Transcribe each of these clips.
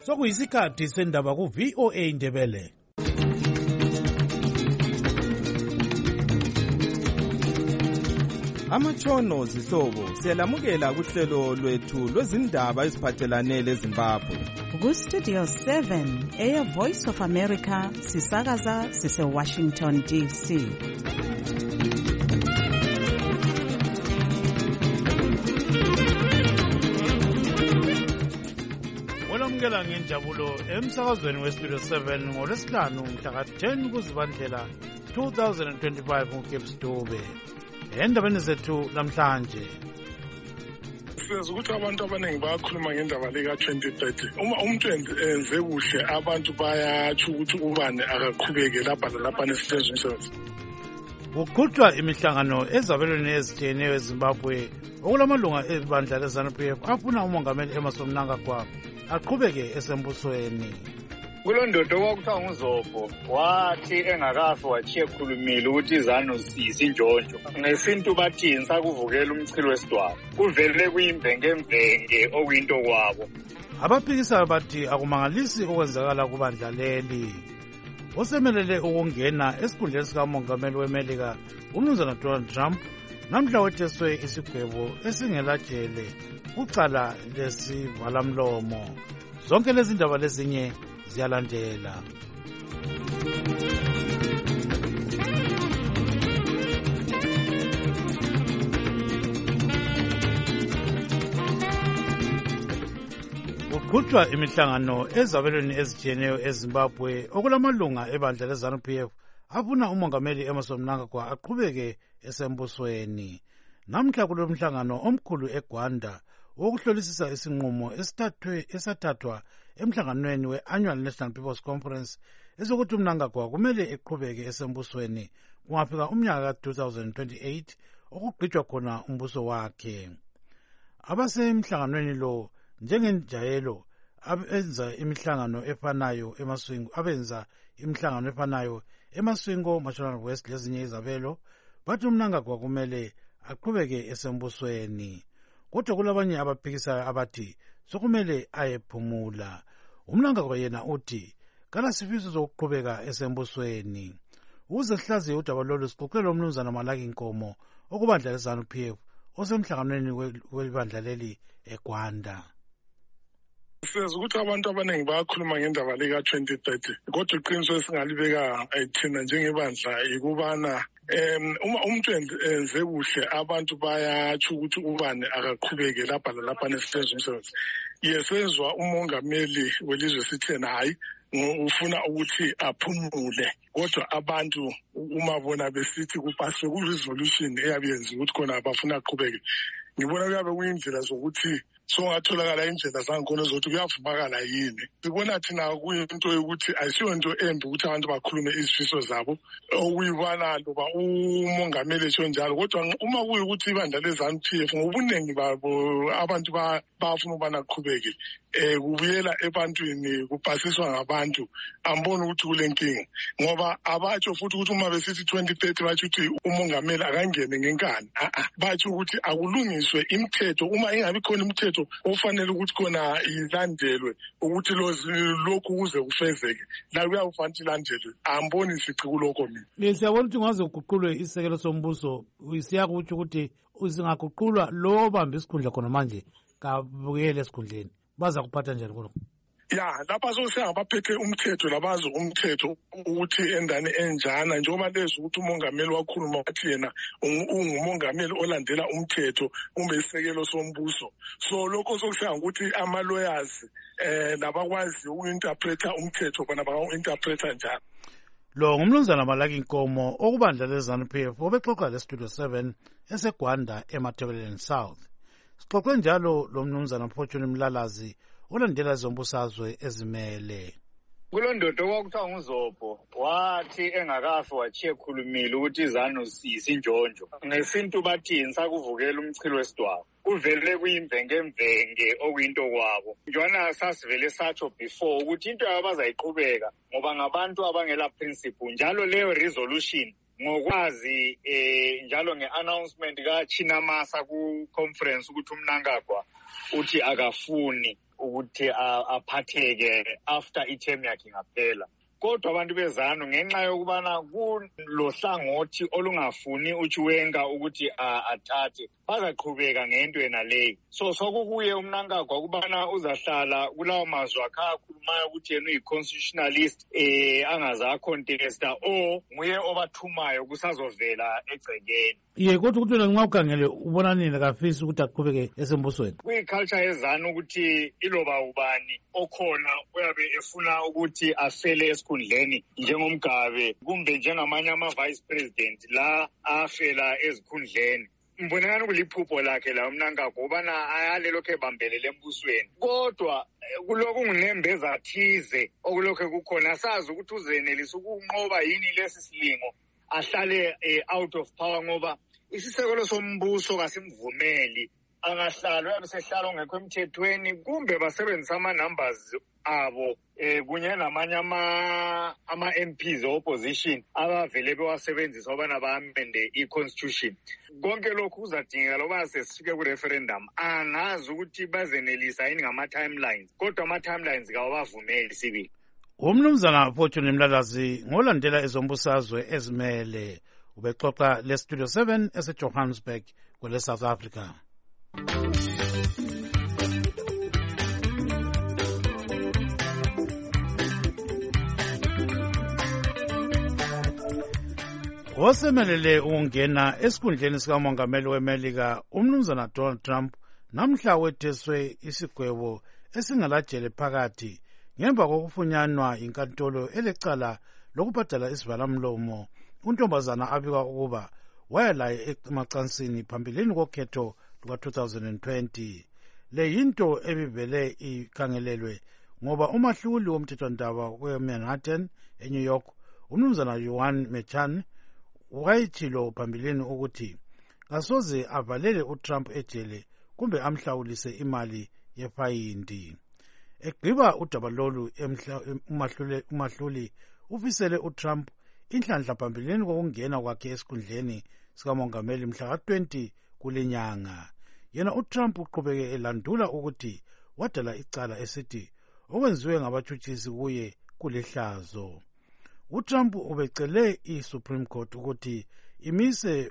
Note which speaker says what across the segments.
Speaker 1: Sokuyisikhathi sendaba ku VOA Ndebele.
Speaker 2: Amatshono zihlobo siyalamukela kuhlelo lwethu lwezindaba eziphathelane leZimbabwe.
Speaker 3: Ku Studio 7 Air Voice of America sisakaza sise Washington DC.
Speaker 1: Olamukela ngenjabulo emsakazweni we Studio 7 ngolwesihlanu mhla ka-10 kuZibandlela 2025 nguCape Stobe. Endabeni zethu namhlanje
Speaker 4: siyazi ukuthi abantu abaningi bayakhuluma ngendaba leka-2030. Uma umuntu enze kuhle abantu bayatsho ukuthi ubani akaqhubeke lapha lalapha nesithenzo umsebenzi.
Speaker 1: kuqhutshwa imihlangano ezabelweni ezitshiyeneyo eZimbabwe okulamalunga ebandla le-ZANU-PF afuna umongameli Emmerson Mnangagwa aqhubeke esembusweni.
Speaker 5: Kulondodo kwakuthiwa nguZopho wathi engakafi wachiye khulumile ukuthi izanu isinjonjo ngesintu bathi ngisakuvukela umchilo wesidwaba kuvele kuyimvenge okuyinto kwabo.
Speaker 1: Abaphikisayo bathi akumangalisi okwenzakala kubandla leli. Osemelele ukungena esikhundleni sikamongameli weMelika uMnumzana Donald Trump namhla wetheswe isigwebo esingelajele kucala lesivalamlomo. Zonke lezi ndaba lezinye ziyalandela. Kuqhutshwa imihlangano ezabelweni ezitshiyeneyo eZimbabwe okulamalunga ebandla le-ZANU-PF afuna umongameli Emmerson Mnangagwa aqhubeke esembusweni. Namhla kulomhlangano omkhulu eGwanda wokuhlolisisa isinqumo esathathwa emhlanganweni we-Annual National People's Conference esokuthi uMnangagwa kumele eqhubeke esembusweni kungafika umnyaka ka-2028 okugqitshwa khona umbuso wakhe. Abasemhlanganweni lo njengenjayelo abenza imihlangano efanayo eMaswingo, Mashonaland West lezinye izabelo bathi uMnangagwa kumele aqhubeke esembusweni. Kodwa kulabanye abaphikisayo abathi sokumele ayephumula. uMnangagwa yena uthi kalasifiso zokuqhubeka esembusweni. Ukuze sihlaziye udaba lolu sixoxele uMnumzana Malaki Nkomo okubandla le-ZANU-PF osemhlanganweni webandla leli eGwanda.
Speaker 4: Siyazi ukuthi abantu abaningi bayakhuluma ngendaba leka-2030 kodwa iqiniso esingalibeka thina njengebandla ikubana uma umuntu enze kuhle abantu bayatsho ukuthi ubani akaqhubeke lapha lalapha nesithenzo umsebenzi. Yesezwa umongameli welizwe sithena hayi ufuna ukuthi aphumule, kodwa abantu uma bona besithi kupaswe ku-resolution eyabe yenziwe ukuthi khona abafuna aqhubeke, ngibona kuyabe kuyindlela zokuthi songatholakala indlela zankhona zokuthi kuyavumakala yini. Sibona thina kuyinto yokuthi ayisiyo into embi ukuthi abantu bakhulume izifiso zabo okuyibana loba umongameli esho njalo, kodwa uma kuyukuthi ibandla le-ZANU-PF ngobuningi babo abantu bafuna ubana aqhubeke kubuyela ebantwini kupasiswa ngabantu, ambona ukuthi kule nkinga ngoba abatsho futhi ukuthi uma besithi 2030 batsho ukuthi umongameli akangene ngenkani. Batsho ukuthi akulungiswe imithetho, uma ingabi khona imithetho ofanele ukuthi khona ilandelwe ukuthi lokhu kuze kufezeke la kuyafanele ilandelwe. Amboni isici kuloko mina.
Speaker 1: Siyabona ukuthi ngaze kuguqulwe isekelo sombuso siyakutsho ukuthi usingaguqulwa lo bamba isikhundla khona manje kabuyele esikhundleni. Baza kuphatha njani khona?
Speaker 4: Ya, lapha sengabaphethe umthetho labazi umthetho ukuthi endane enjana njengoba lezo ukuthi umongameli wakhuluma wathi yena ungumongameli olandela umthetho isekelo sombuso. So lokho sokusenga ukuthi ama-lawyers labakwazi uku-interpreta umthetho bona baka-interpreta njalo.
Speaker 1: Lo ngumnumzana Malaki Nkomo okubandla le-ZANU-PF obexoxa le-Studio 7 eseGwanda eMatabeleland South. Sixoxe njalo lo mnumzana Fortune Mlalazi olandela zombusazwe ezimele.
Speaker 5: Kulondodo kwakuthiwa nguZopho wathi engakafi wachiye khulumile ukuthi izanu isinjonjo ngesintu bathi ngisakuvukela umchilo wesidwaba kuvele kuyimvenge okuyinto kwabo. Njwana sasivele satsho before ukuthi into abazayiqhubeka ngoba ngabantu abangela principle, njalo leyo resolution ngokwazi njalo nge-announcement kaChinamasa ku-conference ukuthi uMnangagwa uthi akafuni ukuthi aphatheke after iterm yakhe ngaphela. Kodwa abantu bezanu ngenxa yokubana kulohlangothi olungafuni uChiwenga ukuthi athathe bazaqhubeka ngento yena leyo. So sokukuye uMnangagwa ukubana uzahlala kulawo mazwi akhe akhulumayo ukuthi yena uyi-constitutionalist angaze acontesta o nguye obathumayo kusazovela egcekeni.
Speaker 1: Ye kodwa ukuthi nxa ukhangele ubona nini kafisi ukuthi aqhubeke esembusweni?
Speaker 5: Kuyi-culture yezanu ukuthi iloba ubani okhona uyabe efuna ukuthi afele esikhundleni njengomgabe kumbe njengamanye ama-vice president la afela ezikhundleni. Mbonekani kuliphupho lakhe la uMnangagwa ubana ayalelokhu ebambelele embusweni. Kodwa kulokhu kunembeza thize okulokhu kukhona sazi ukuthi uzenelisa ukunqoba yini lesi silingo ahlale out of power ngoba isisekelo sombuso kasimvumeli angahlala uyabe sehlala ongekho emthethweni kumbe basebenzisa ama-numbers abo kunye namanye ama-MPs opposition abavele bewasebenzisa ubana ba-amende i-constitution. Konke lokhu kuzadingeka loba sesifike ku-referendum angazi ukuthi bazenelisa yini ngama-timelines kodwa ama-timelines kawabavumeli sibili.
Speaker 1: Umnumzana Fortune Mlalazi ngolandela ezombusazwe ezimele ubexoxa le-Studio 7 ese-Johannesburg kwele South Africa. Osemelele ukungena esikhundleni sikamongameli weMelika umnumzana Donald Trump namhla wetheswe isigwebo esingalajele phakathi ngemva kokufunyanwa inkantolo elecala lokubhadala isivalamlomo untombazana abikwa ukuba wayelaye emacansini phambilini kokhetho luka-2020. Le yinto ebivele ikhangelelwe ngoba umahluli womthethwandaba weManhattan eNew York umnumzana Yohan Mechan wayetshilo phambilini ukuthi kasoze avalele uTrump ejele kumbe amhlawulise imali yefayindi. Egqiba udaba lolu umahluli ufisele uTrump inhlanhla phambilini kokungena kwakhe esikhundleni sikamongameli mhla ka-20 kulenyanga. Yena uTrump uqhubeke elandula ukuthi wadala icala esithi okwenziwe ngabatshutshisi kuye kulihlazo. uTrump ubecele iSupreme Court ukuthi imise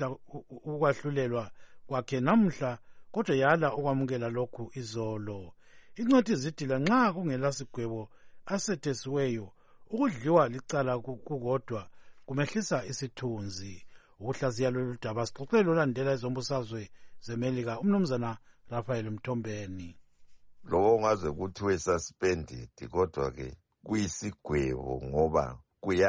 Speaker 1: ukwahlulelwa kwakhe namhla kodwa yala ukwamukela lokhu izolo. Incwadi zidila nxa kungela sigwebo asethesiweyo ukudliwa licala kukodwa kumehlisa isithunzi. Ukuhlaziya lolu daba sixoxele olandela ezombusazwe zeMelika umnumzana Raphael Mthombeni.
Speaker 6: Lowo ungaze kuthiwe suspended kodwa ke kuyisigwebo ngoba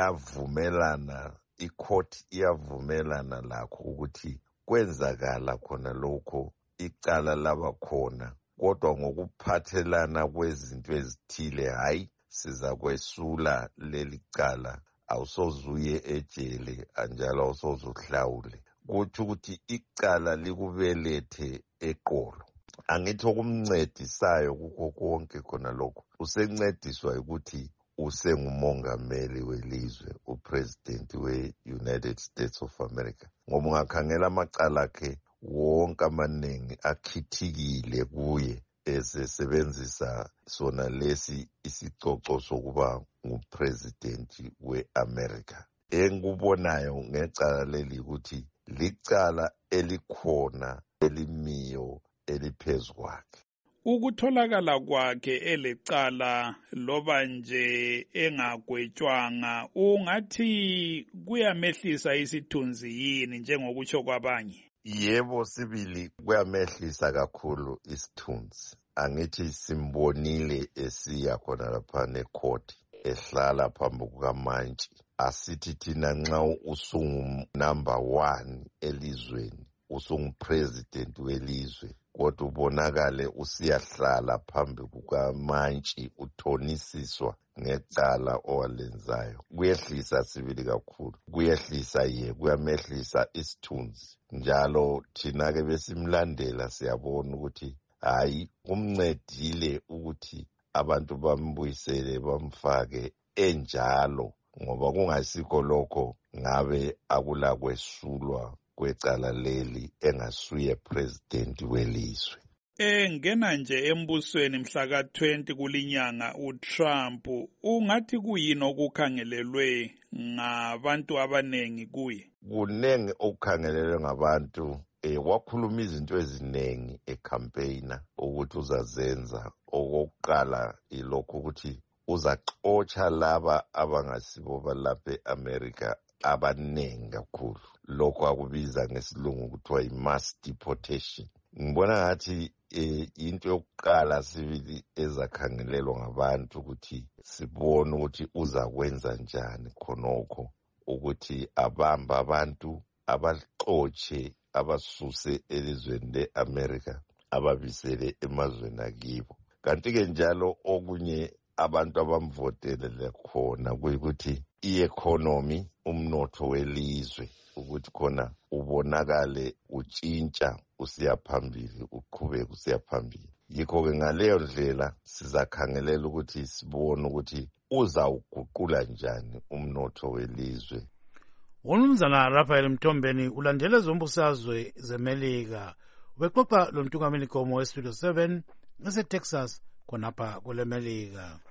Speaker 6: kuyavumelana icourt iyavumelana lakho ukuthi kwenzakala khona lokho icala laba khona kodwa ngokuphathelana kwezinto ezithile hayi siza kwesula leli cala awusozuye ejele anjalo awusozuhlawule kuthi ukuthi icala likubelethe eqolo. Angithi okumncedisayo kukho konke khona lokho usencediswa ukuthi usengumongameli welizwe upresident we-United States of America ngoba ungakhangela amacala akhe wonke amaningi akhithikile kuye esebenzisa sona lesi isicoco sokuba ngupresident we-America. Engikubonayo ngecala leli ukuthi licala elikhona elimiyo eliphezu kwakhe.
Speaker 7: Ukutholakala kwakhe elecala loba nje engagwetshwanga ungathi kuyamehlisa isithunzi yini njengokutsho kwabanye?
Speaker 6: Yebo sibili kuyamehlisa kakhulu isithunzi. Angithi simbonile esiya khona lapha necourt ehlala phambi kukamantshi. Asithi thina nxa usungu number 1 elizweni usungupresident welizwe kodwa ubonakale usiyahlala phambi kukamantshi uthonisiswa ngecala owalenzayo. Kuyehlisa sibili kakhulu, kuyehlisa kuyamehlisa isithunzi. Njalo thina-ke besimlandela siyabona ukuthi hayi kumncedile ukuthi abantu bambuyisele bamfake enjalo ngoba kungasikho lokho ngabe akulakwesulwa kwecala leli engasuye president welizwe.
Speaker 7: engena nje embusweni mhla ka-20 kulinyanga uTrump, ungathi kuyini okukhangelelwe ngabantu abanengi kuye?
Speaker 6: Kunengi okukhangelelwe ngabantu. Wakhuluma izinto eziningi ecampaigner ukuthi uzazenza. Okokuqala ilokho ukuthi uzaxotsha laba abangasibo balapha e-America abaningi kakhulu. Lokho akubiza ngesilungu kuthiwa i-mass deportation. Ngibona ngathi into yokuqala sibili ezakhangelelwa ngabantu ukuthi sibone ukuthi uzakwenza njani khonokho, ukuthi abamba abantu abaxotshe abasuse elizweni le-America ababisele emazweni akibo. Kanti-ke njalo okunye abantu abamvotelele khona kuyikuthi i-economy, umnotho welizwe, ukuthi khona ubonakale utshintsha usiya phambili, uqhubeka usiya phambili. Yikho-ke ngaleyo ndlela sizakhangelela ukuthi sibone ukuthi uzawuguqula njani umnotho welizwe.
Speaker 1: Umnumzana Raphael Mtombeni ulandele zombusazwe zeMelika. Ubexoxa lo mtungameli Nkomo weStudio 7 eseTexas khonapha kule Melika.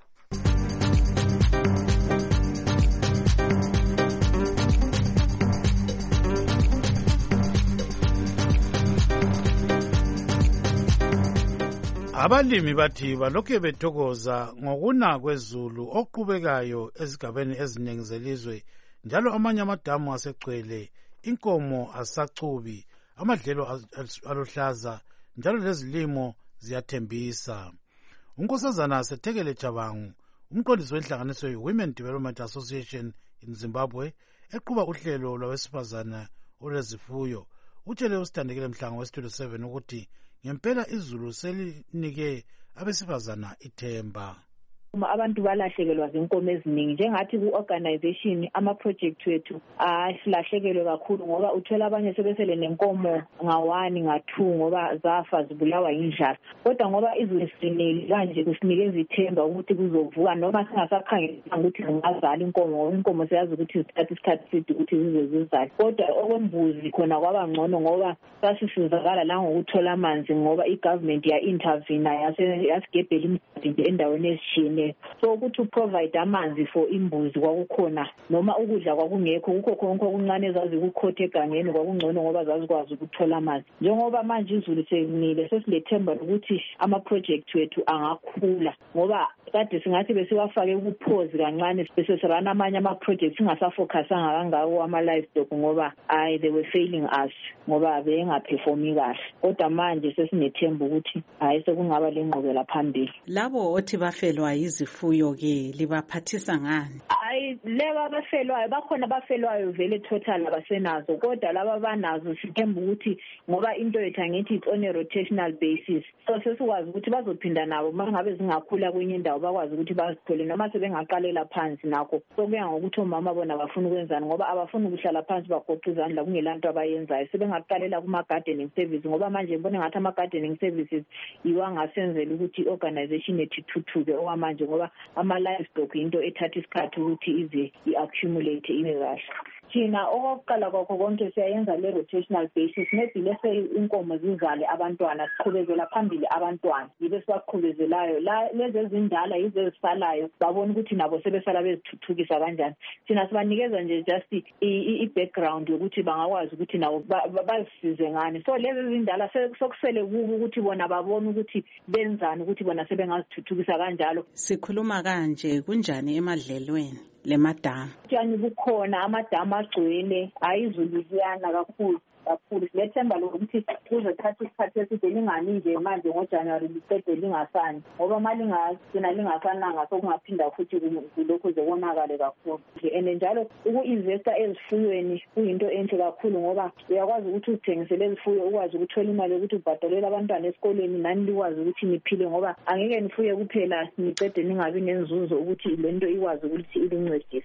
Speaker 1: Abalimi bathi balokhu bethokoza ngokuna kwezulu okuqhubekayo ezigabeni eziningi zelizwe, njalo amanye amadamu asegcwele, inkomo asachubi, amadlelo aluhlaza, njalo lezilimo ziyathembisa. uNkosazana Sethekele Jabangu, umqondisi wenhlanganiso ye-Women Development Association in Zimbabwe, eqhuba uhlelo lwabesifazana olwezifuyo, utshele uSithandekile Mhlanga weStudio 7 ukuthi ngempela izulu selinike abesifazana ithemba.
Speaker 8: Abantu balahlekelwa zinkomo eziningi njengathi ku-organization ama-project wethu asilahlekelwe kakhulu ngoba uthola abanye sebesele nenkomo nga-1 nga-2 ngoba zafa zibulawa yindlala. Kodwa ngoba izulu sinele kanje kusinikeza ithemba ukuthi kuzovuka noma singasakhangelanga ukuthi zingazala inkomo siyazi ukuthi zithatha isikhathi eside ukuthi zize zizale. Kodwa okwembuzi khona kwaba ngcono ngoba sasisizakala la ngokuthola amanzi ngoba i-government ya-intervene yasigebhela imigodi endaweni ezishiyene. So ukuthi uprovide amanzi for imbuzi kwakukhona noma ukudla kwakungekho, kukho konke okuncane ezazi kukhothe egangeni kwakungcono ngoba zazikwazi ukuthola amanzi. Njengoba manje izulu selinile sesilethemba ukuthi ama-project wethu angakhula ngoba kade singathi besiwafake ukuphozi kancane bese sirana amanye ama-project singasafocusanga kangako ama-livestock ngoba they were failing us ngoba bengaperformi kahle. Kodwa manje sesinethemba ukuthi sekungaba lenqubela phambili.
Speaker 3: Labo othi bafelwa izifuyo ke libaphathisa ngani?
Speaker 8: Leba abafelwayo bakhona abafelwayo vele total abasenazo, kodwa laba banazo sithemba ukuthi ngoba into yethu angithi it's on a rotational basis, so sesikwazi ukuthi bazophinda nabo mangabe zingakhula kwenye indawo bakwazi ukuthi bazithole noma sebengaqalela phansi nakho. So kuya ngokuthi omama bona bafuna ukwenzani ngoba abafuni ukuhlala phansi bagoqa izandla kungelanto abayenzayo, sebengaqalela kuma-gardening service ngoba manje ngibona ngathi ama-gardening services iwangasenzela ukuthi i-organization yethu ithuthuke okwamanje ngoba ama-livestock into ethatha isikhathi ukuthi ize i-accumulate ibe kahle. Thina okokuqala kwakho konke siyayenza le-rotational basis, maybe lese inkomo zizale abantwana siqhubekela phambili abantwana yibe sibaqhubezelayo. Lezi ezindala yizo ezisalayo babona ukuthi nabo sebesala bezithuthukisa kanjani. Thina sibanikeza nje just i-background yokuthi bangakwazi ukuthi nabo bazisize ngani. So lezi ezindala sokusele kubo ukuthi bona babone ukuthi benzani ukuthi bona sebengazithuthukisa kanjalo.
Speaker 3: Sikhuluma kanje kunjani emadlelweni lemadamu?
Speaker 8: Tshani bukhona amadamu agcwele, izulu liyana kakhulu. Silethemba lokuthi kuzothatha isikhathi eside lingani nje manje ngoJanuary liqede lingasani ngoba mali lingagcina lingasananga sokungaphinda futhi kulokhu zobonakale kakhulu. And njalo uku-investa ezifuyweni kuyinto enhle kakhulu ngoba uyakwazi ukuthi uthengisele izifuyo ukwazi ukuthola imali yokuthi ubhadalele abantwana esikoleni nani likwazi ukuthi niphile ngoba angeke nifuye kuphela niqede ningabi nenzuzo ukuthi lento ikwazi ukuthi ilincedise.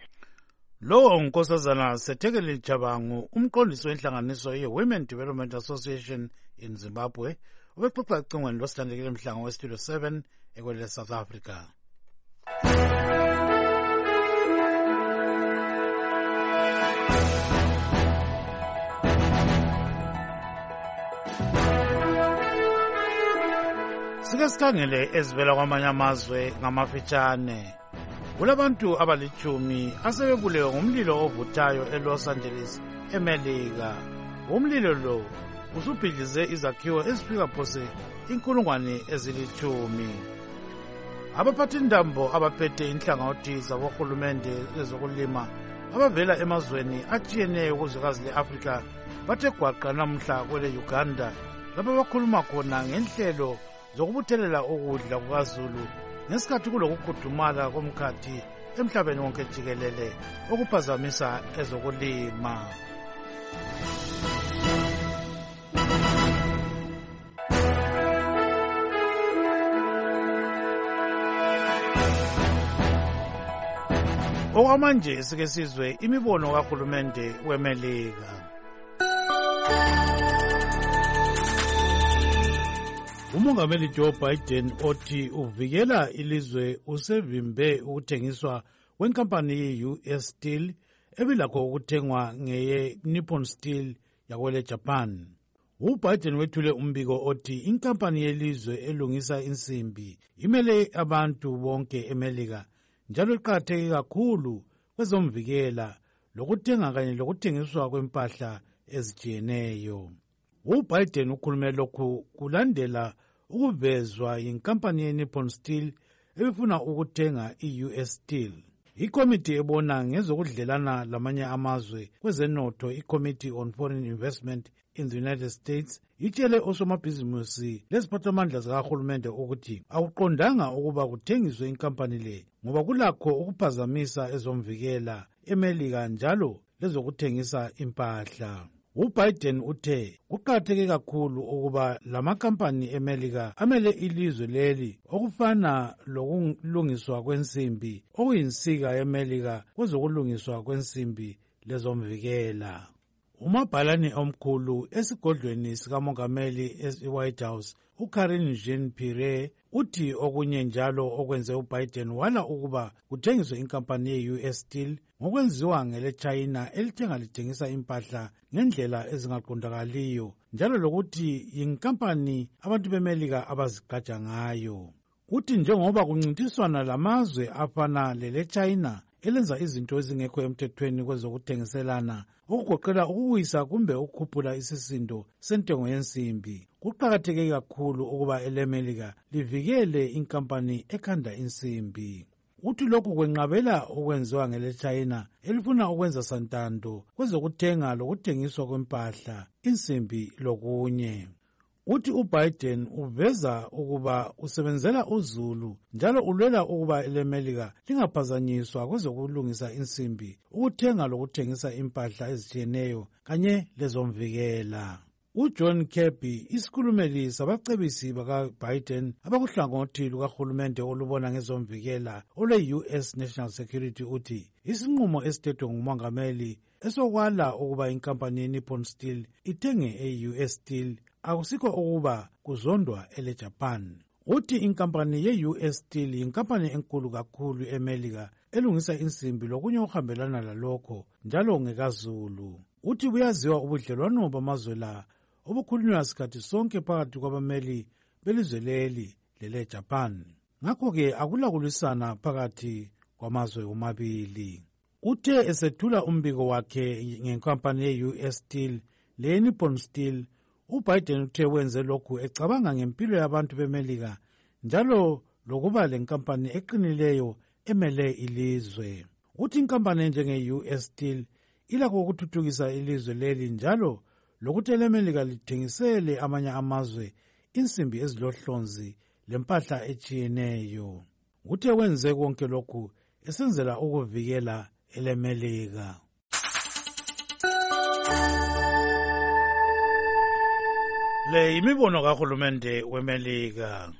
Speaker 1: Lo uNkosazana Sethekele Jabangu, umqondisi wenhlanganiso ye-Women Development Association in Zimbabwe, ubexoxa ecingweni loSithandekile Mhlanga weStudio 7 ekwele South Africa. Sike sikhangele ezivela kwamanye amazwe ngamafitshane. Kulabantu abalitshumi asebebulewe ngumlilo ovuthayo eLos Angeles, eMelika. Umlilo lo usubhidlize izakhiwo ezifika phose 10,000. Abaphathindambo abaphethe inhlangothi zabohulumende lezokulima abavela emazweni atshiyeneyo kuzwekazi le-Afrika bathe gwaqa namhla kwele Uganda lapho bakhuluma khona ngenhlelo zokubuthelela ukudla kukaZulu ngesikhathi kulokukhudumala komkhathi emhlabeni wonke jikelele okuphazamisa ezokulima. Okwamanje sike sizwe imibono kahulumende weMelika. Umongameli Joe Biden othi uvikela ilizwe usevimbe ukuthengiswa kwenkampani ye-US Steel ebilakho ukuthengwa ngeye Nippon Steel yakwele Japan. UBiden wethule umbiko othi inkampani yelizwe elungisa insimbi imele abantu bonke eMelika njalo iqakatheke kakhulu kwezomvikela lokuthenga kanye lokuthengiswa kwempahla ezijiyeneyo. UBiden ukhulume lokhu kulandela ukuvezwa yinkampani ye-Nippon Steel ebifuna ukuthenga i-US Steel. Ikomiti ebona ngezokudlelana lamanye amazwe kwezenotho, iCommittee on Foreign Investment in the United States, itshele osomabhizimusi leziphathamandla zikahulumende ukuthi akuqondanga ukuba kuthengiswe inkampani le ngoba kulakho ukuphazamisa ezomvikela eMelika njalo lezokuthengisa impahla. UBiden uthe kuqakatheke kakhulu ukuba lamakampani eMelika amele ilizwe leli okufana lokulungiswa kwensimbi okuyinsika yeMelika kwezokulungiswa kwensimbi lezomvikela. Umabhalane omkhulu esigodlweni sikamongameli e-White House uKarine Jean-Pierre uthi okunye njalo okwenze uBiden wala ukuba kuthengiswe inkampani ye-US Steel ngokwenziwa ngele-China elithenga lithengisa impahla ngendlela ezingaqondakaliyo njalo lokuthi yinkampani abantu beMelika abazigqaja ngayo. Uthi njengoba kuncintiswana lamazwe afana lele-China elenza izinto ezingekho emthethweni kwezokuthengiselana okugoqela ukuwisa kumbe ukukhuphula isisindo sentengo yensimbi, kuqakatheke kakhulu ukuba eleMelika livikele inkampani ekhanda insimbi. Uthi lokhu kwenqabela okwenziwa ngele-China elifuna ukwenza santando kwezokuthenga lokuthengiswa kwempahla, insimbi lokunye. Uthi uBiden uveza ukuba usebenzela uZulu njalo ulwela ukuba eleMelika lingaphazanyiswa kwezokulungisa insimbi, ukuthenga lokuthengisa impahla ezijiyeneyo kanye lezomvikela. uJohn Kirby, isikhulumeli sabacebisi bakaBiden abakuhlangothi lukahulumende olubona ngezomvikela olwe-US National Security, uthi isinqumo esithethwe ngumongameli esokwala ukuba inkampani ye-Nippon Steel ithenge e-US Steel akusikho ukuba kuzondwa ele-Japan. Uthi inkampani ye-US Steel yinkampani enkulu kakhulu eMelika elungisa insimbi lokunye okuhambelana lalokho njalo ngekaZulu. Uthi buyaziwa ubudlelwano bamazwe la obukhulunywa sikhathi sonke phakathi kwabameli belizwe leli lele-Japan. Ngakho-ke akulakulisana phakathi kwamazwe omabili. Uthe esethula umbiko wakhe ngenkampani ye-US Steel le-Nippon Steel, uBiden uthe wenze lokhu ecabanga ngempilo yabantu beMelika njalo lokuba lenkampani eqinileyo emele ilizwe. Uthi inkampani njenge-US Steel ilakho ukuthuthukisa ilizwe leli njalo lokuthi eleMelika lithengisele amanye amazwe insimbi ezilohlonzi lempahla etshiyeneyo. Uthe wenze konke lokhu esenzela ukuvikela eleMelika. Le imibono kahulumende weMelika.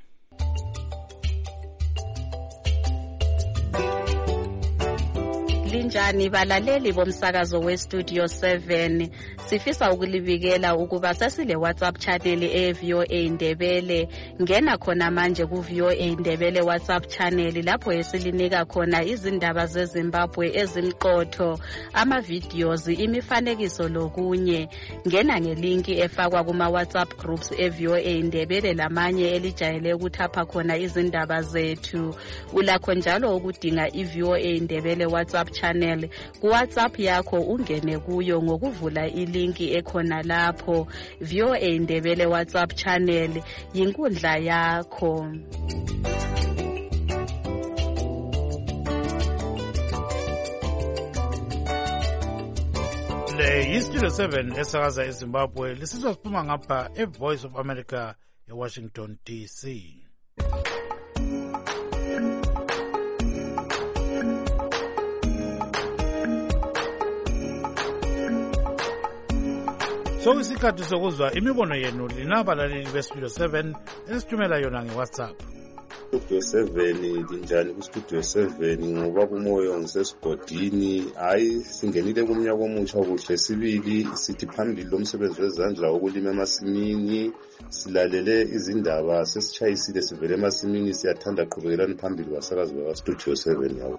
Speaker 9: Linjani balaleli bomsakazo weStudio 7, sifisa ukulibikela ukuba sesile WhatsApp channel eVOA Ndebele ngena khona manje ku VOA Indebele WhatsApp channel lapho esilinika khona izindaba zeZimbabwe ezimqotho, ama-videos, imifanekiso lokunye. Ngena ngelinki efakwa kuma WhatsApp groups eVOA Indebele lamanye elijayele ukuthapha khona izindaba zethu. Ulakho njalo ukudinga iVOA Indebele WhatsApp channel ku WhatsApp yakho, ungene kuyo ngokuvula ilinki ekhona lapho. VOA Indebele WhatsApp channel yinkundla yakho.
Speaker 1: Le yiStudio 7 esakaza eZimbabwe lisizwa siphuma ngapha eVoice of America eWashington DC. So isikhathi sokuzwa imibono yenu linabalaleli beStudio 7 esithumela yona ngeWhatsApp.
Speaker 10: Studio 7 linjani kuStudio 7 ngoba kumoyo ngisesigodini, hayi singenile kumnyaka omutsha kuhle sibili, sithi phambili lomsebenzi wezandla wokulima emasimini, silalele izindaba sesichayisile sivele emasimini, siyathanda qhubelani phambili basakazi baStudio 7 yawo.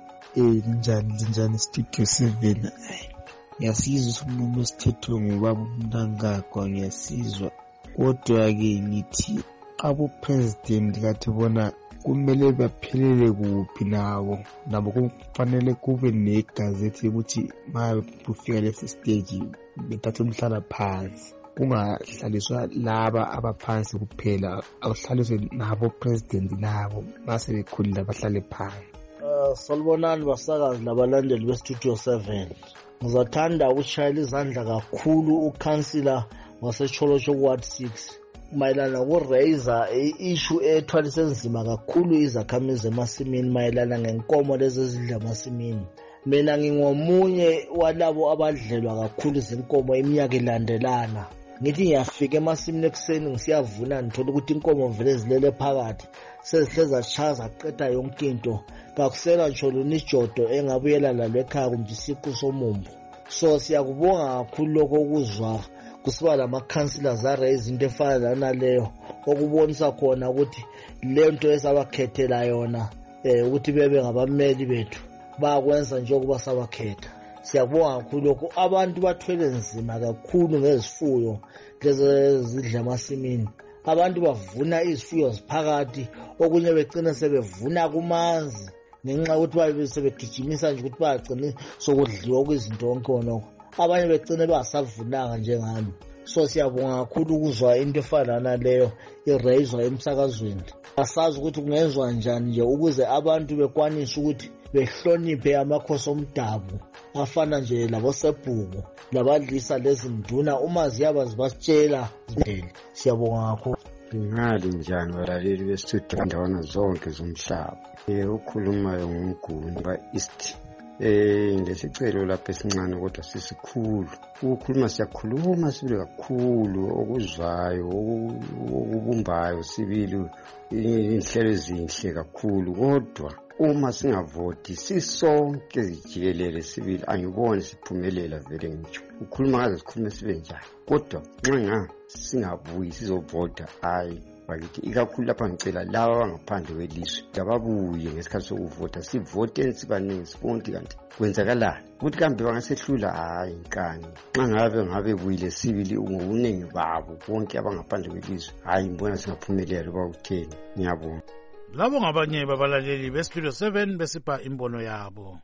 Speaker 11: Linjani Studio 7. Ngiyasizwa umuntu osithethwe ngubaba uMntangagwa, ngiyasizwa. Kodwa-ke ngithi abo-president kathi bona kumele baphelele kuphi nabo kufanele kube negazethi ukuthi ma kufika lesi stage bethathe umhlala phansi, kungahlaliswa laba abaphansi kuphela, akuhlaliswe nabo president nabo mase bekhulile bahlale phansi.
Speaker 12: Salibonani basakazi labalandeli beStudio 7. Ngizathanda ukushayela izandla kakhulu ukhansila waseCholosho Ward 6 mayelana nokuraiser issue ethwalise nzima kakhulu izakhamizi emasimini mayelana ngenkomo lezi ezidla emasimini. Mina ngingomunye walabo abadlelwa kakhulu izinkomo iminyaka ilandelana. Ngithi ngiyafika emasimini ekuseni ngisiyavuna ngithola ukuthi inkomo vele zilele phakathi, sezihleza chaza qeda yonke into, kakusela ngisho lonijodo engabuyela lalo ekhaya kumbe isiqu somumbu. So siyakubonga kakhulu lokho okuzwa kusiba lamakhansila araise into efana naleyo, okubonisa khona ukuthi le nto esabakhethela yona ukuthi bebe ngabameli bethu bakwenza njengoba sabakhetha. Siyabonga kakhulu lokho. Abantu bathwele nzima kakhulu ngezifuyo lezi zidla emasimini. Abantu bavuna izifuyo ziphakathi, okunye begcina sebevuna kumanzi ngenxa ukuthi babe sebegijimisa nje ukuthi bagcina sokudliwa kwizinto konke konke. Abanye begcina basavunanga njengami. So siyabonga kakhulu ukuzwa into efana naleyo iraiswa emsakazweni. Asazi ukuthi kungenzwa njani nje ukuze abantu bekwanise ukuthi behloniphe amakhosi omdabu afana nje labo Sebhuku labadlisa lezi nduna uma ziyaba zibasitshela ziphele. Siyabonga kakhulu.
Speaker 13: Ngali njani balaleli beStudio ndawana zonke zomhlaba. Ukhulumayo ngumguni ba-East. Lesicelo lapha esincane kodwa sisikhulu. Ukukhuluma siyakhuluma sibili kakhulu, okuzwayo okubumbayo sibili inhlelo ezinhle kakhulu, kodwa uma singavoti sisonke zijikelele sibili angiboni siphumelela vele ngitsho. Ukhuluma ngaze sikhulume sibe njani, kodwa nxa singabuyi sizovota hayi bakithi ikakhulu lapha ngicela laba abangaphandle kwelizwe ababuye ngesikhathi sokuvota, sivote sibaningi sifonti. Kanti kwenzakalani ukuthi kambe bangasehlula? Hayi nkani nxa ngabe buyile sibili ngobuningi babo bonke abangaphandle kwelizwe, hayi ngibona singaphumelela bawutheni. Ngiyabonga.
Speaker 1: Labo ngabanye babalaleli beStudio 7 besipha imbono yabo.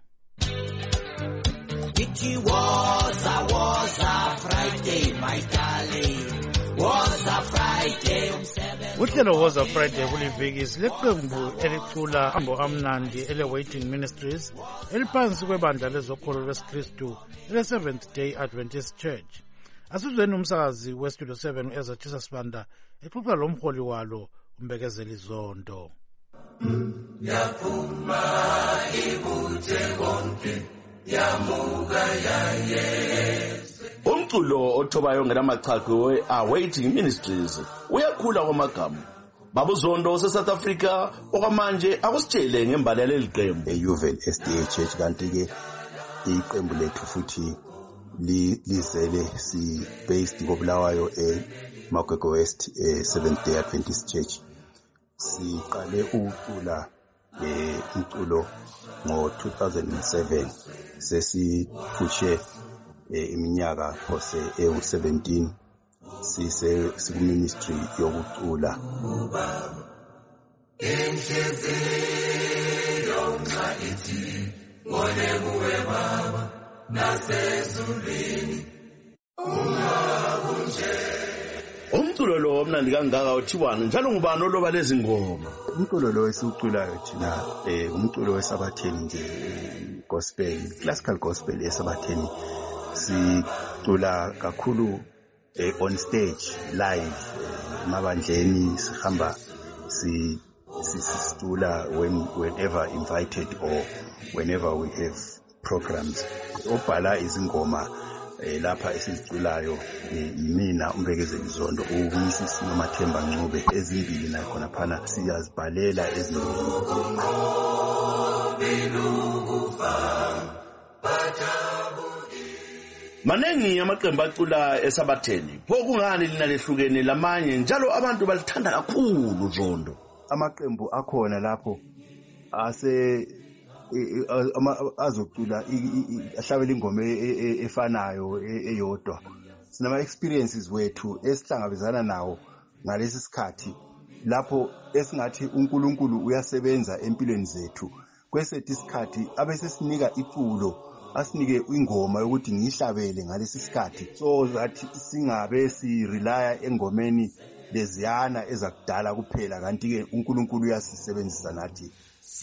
Speaker 14: It was a Friday, my darling. Was a Friday.
Speaker 1: Uhlelo was a Friday kuliviki sileqembu elicula ambo amnandi ele-Waiting Ministries eliphansi kwebandla lezokholo lwesikristu ele-Seventh Day Adventist Church. Asizweni umsakazi weStudio 7 ezathisa sibanda exoxa lomholi walo uMbekezeli Zondo.
Speaker 14: Yaphuma ibuthe konke yamuka yayese.
Speaker 15: Umculo othobayo ngenamachaqo we-Waiting Ministries uyakhula kwamagama. Babu Zondo se-South Africa okwamanje akusitshele ngembalelo eliqembu.
Speaker 16: eUval SDA Church kanti-ke iqembu lethu futhi lizele si-based koBulawayo eMagwegwe West Seventh Day Adventist Church. siqale ukucula umculo ngo-2007 sesiphushe iminyaka phose ewu-17 sikuministry yokucula.
Speaker 15: Umculo lo mnandi kangaka uthiwani njalo ngubani oloba lezi ngoma?
Speaker 16: Umculo lo esiwuculayo thina umculo wesabatheni nje gospel, classical gospel esabatheni sicula kakhulu on stage live mabandleni sihamba sicula whenever invited or whenever we have programs. Obhala izingoma lapha esiziculayo yimina Umbekezeli Zondo uMrs Nomathemba Ncube ezimbili nakhona phana siyazibhalela ezimbili.
Speaker 15: Manengi amaqembu acula esabatheni. Pho kungani lina lehlukene lamanye njalo abantu balithanda kakhulu Zondo?
Speaker 16: Amaqembu akhona lapho azocula ahlabela ingoma efanayo eyodwa. Sinama experiences wethu esihlangabezana nawo ngalesi sikhathi lapho esingathi uNkulunkulu uyasebenza empilweni zethu. Kwesethi isikhathi abesesinika iculo asinike ingoma yokuthi ngihlabele ngalesi sikhathi so that singabe si-relya engomeni leziyana ezakudala kuphela kanti ke uNkulunkulu uyasisebenzisa nathi.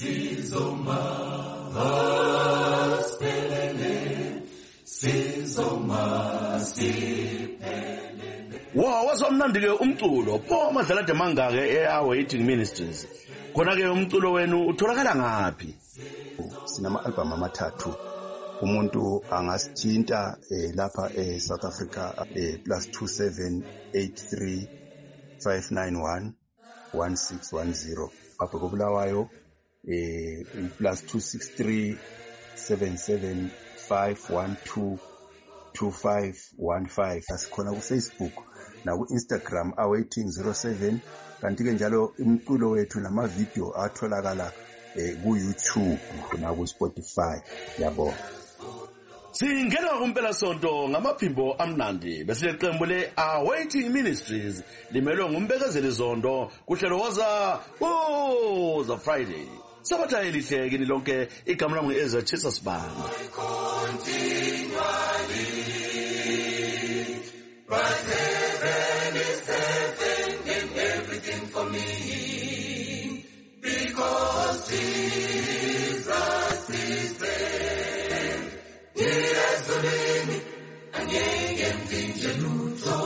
Speaker 15: Wow, wazomnandi ke umculo pho amadlala ade mangake Awaiting Ministries. Khona ke umculo wenu utholakala ngaphi?
Speaker 16: Sinama album amathathu. Umuntu angasithinta lapha South Africa +27 83 591 1610 apho koBulawayo +263 77 512 2515. Asikhona ku Facebook na ku Instagram Awaiting 07 kanti ke njalo umculo wethu nama video atholakala ku YouTube na ku Spotify yabo.
Speaker 15: Singena kumpela sonto ngamaphimbo amnandi besileqembu le Awaiting Ministries limelwe nguMbekezeli Zondo kuhlelo woza Friday. Sabatha elihle kini lonke igama lami Ezra Chisasibanda.
Speaker 14: But heaven is heaven and everything for me because Jesus is there. Yezulimi angeke mpinje lutho.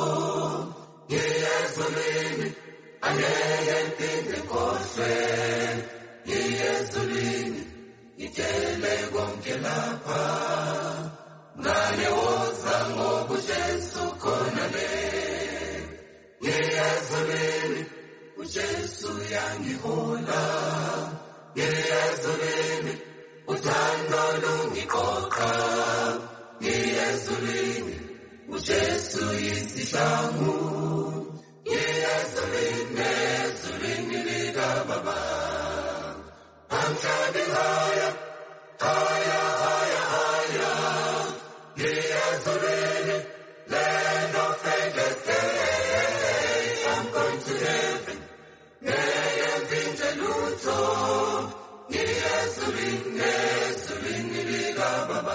Speaker 14: Yezulimi angeke mpinje koswe. Yezulimi itele konke lapha. Ngane woza ngobujesu khona le. Yezulimi ujesu yangihola. Yezulimi uthando lungiqoqa. Yezulimi ujesu yisihlangu. Yezulimi ezulimi lika baba. Amhlali haya haya haya haya. Yezulimi land of faithless days. I'm going to heaven. Ngeke mpinje lutho. Yezulimi ezulimi lika baba.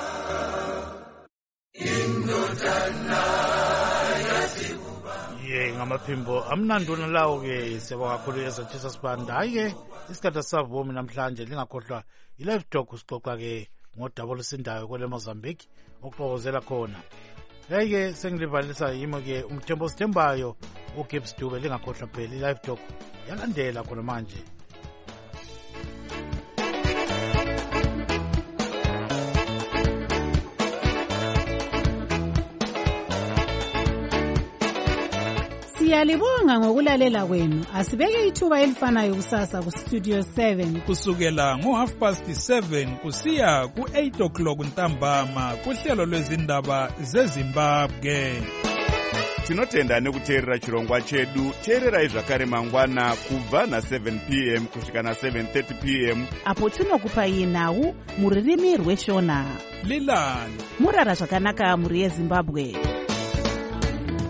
Speaker 14: Indodana yasibuba.
Speaker 1: Ngamaphimbo amnanduna lawo ke siyabonga kakhulu Ezra Chisasibanda. Hayi ke isikhathi savumi namhlanje lingakhohlwa i-live talk sixoxa ke ngodaba olusindayo kwele Mozambique okuxokozela khona. Hayi ke sengilivalisa yimo ke umthembo sithembayo uGibbs Dube lingakhohlwa phela i-live talk yalandela khona manje.
Speaker 17: Siyalibonga ngokulalela kwenu. Asibeke ithuba elifanayo kusasa ku Studio 7
Speaker 7: kusukela ngo7:30 kusiya ku8 o'clock ntambama kuhlelo lwezindaba zeZimbabwe.
Speaker 18: tinotenda nekuteerera chirongwa chedu. teererai zvakare mangwana kubva na7 p.m. kusvika na7:30 p.m.
Speaker 3: apo tinokupai nhau mururimi rweshona.
Speaker 7: Lilani
Speaker 3: murara zvakanaka muri yeZimbabwe.